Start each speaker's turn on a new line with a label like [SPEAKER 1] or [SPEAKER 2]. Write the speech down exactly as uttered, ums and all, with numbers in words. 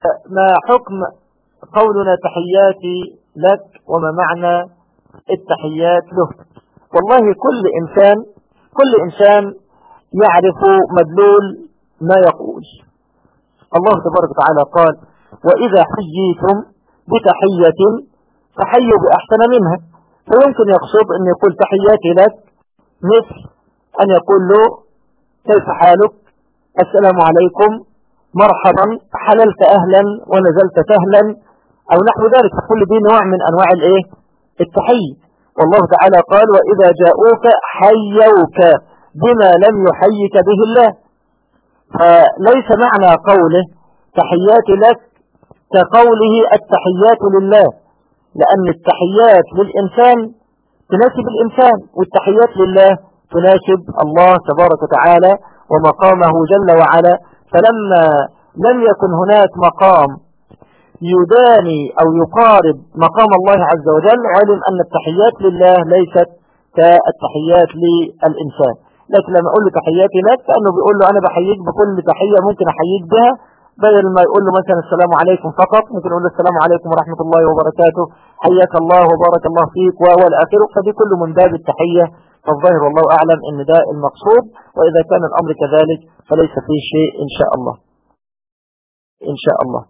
[SPEAKER 1] ما حكم قولنا تحياتي لك وما معنى التحيات له؟ والله كل إنسان كل إنسان يعرف مدلول ما يقول. الله تبارك وتعالى قال: وإذا حييتم بتحية فحيوا بأحسن منها. فيمكن يقصد أن يقول تحياتي لك مثل أن يقول له: كيف حالك؟ السلام عليكم، مرحبا، حللت أهلا ونزلت سهلا، أو نحو ذلك. كل دي نوع من أنواع الإيه؟ التحية. والله تعالى قال: وإذا جاءوك حيوك بما لم يحيك به الله. فليس معنى قوله تحياتي لك كقوله التحيات لله، لأن التحيات للإنسان تناسب الإنسان، والتحيات لله تناسب الله تبارك وتعالى ومقامه جل وعلا. فلما لم يكن هناك مقام يداني أو يقارب مقام الله عز وجل، علم أن التحيات لله ليست كالتحيات للإنسان. لكن لما أقول له تحياتي لك، فأنه بيقول له أنا بحييك بكل تحية ممكن أحييك بها، بدل ما يقول له مثلا السلام عليكم فقط، ممكن يقول له السلام عليكم ورحمة الله وبركاته، حياك الله وبارك الله فيك والآخر. فدي كله من باب التحية. فالظاهر والله أعلم أن ده المقصود، وإذا كان الأمر كذلك فليس فيه شيء إن شاء الله إن شاء الله.